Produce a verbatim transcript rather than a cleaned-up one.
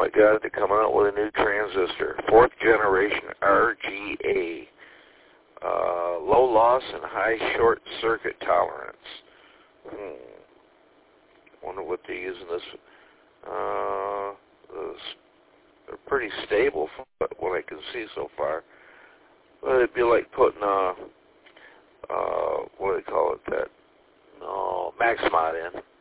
my God, they're coming out with a new transistor. Fourth generation R G A. Uh, low loss and high short circuit tolerance. Hmm. Wonder what they're using this. Uh, this they're pretty stable from what I can see so far. But it'd be like putting a, uh, what do they call it, that, no, Maxmod in.